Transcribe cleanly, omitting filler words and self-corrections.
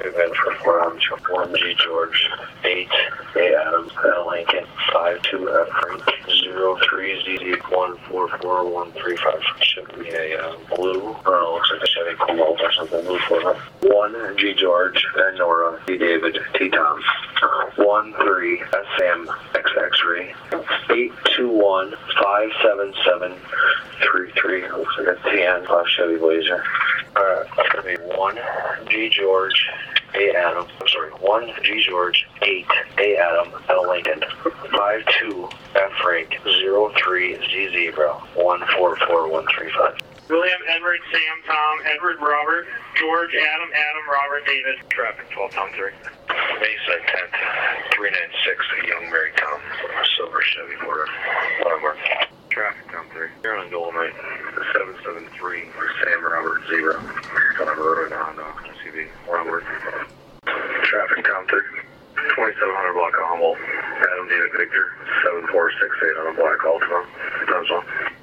Event for 1G George, 8 A Adams, L Lincoln, 52 F Frank, 03ZZ 144135. Should be a blue, looks like a Chevy Cobalt or something, blue for 1G George, and Nora, D David, T Tom, 13 SM X X-ray, 821 57733. Looks like a tan Chevy Blazer. That's going to be 1G George, A Adam, 1G George, 8 A Adam, L Lincoln, 52 F Frank, 03 Z Zebra, 144135. William, Edward, Sam, Tom, Edward, Robert, George, Adam, Robert, David. Traffic 12, Tom 3. Mesa 10th, 396, Young Mary Tom, silver Chevy Porter, Longmore. Traffic Tom 3. Here on Dolomite, 773, Sam Robert Zebra, on road on CV, Longmore. Traffic Tom 3. 2700 block of Humboldt, Adam David Victor, 7468 on a black Altima, times 1.